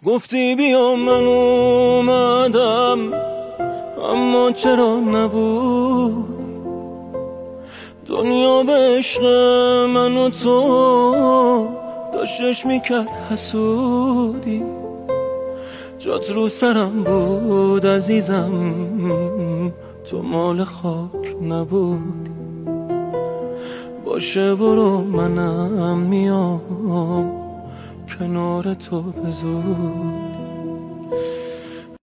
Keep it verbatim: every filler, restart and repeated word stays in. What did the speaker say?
گفتی بیا من اومدم اما چرا نبودی؟ دنیا به عشق من و تو داشتش میکرد حسودی. جات رو سرم بود عزیزم، تو مال خاک نبودی. باشه برو منم میام کنار تو به زودی.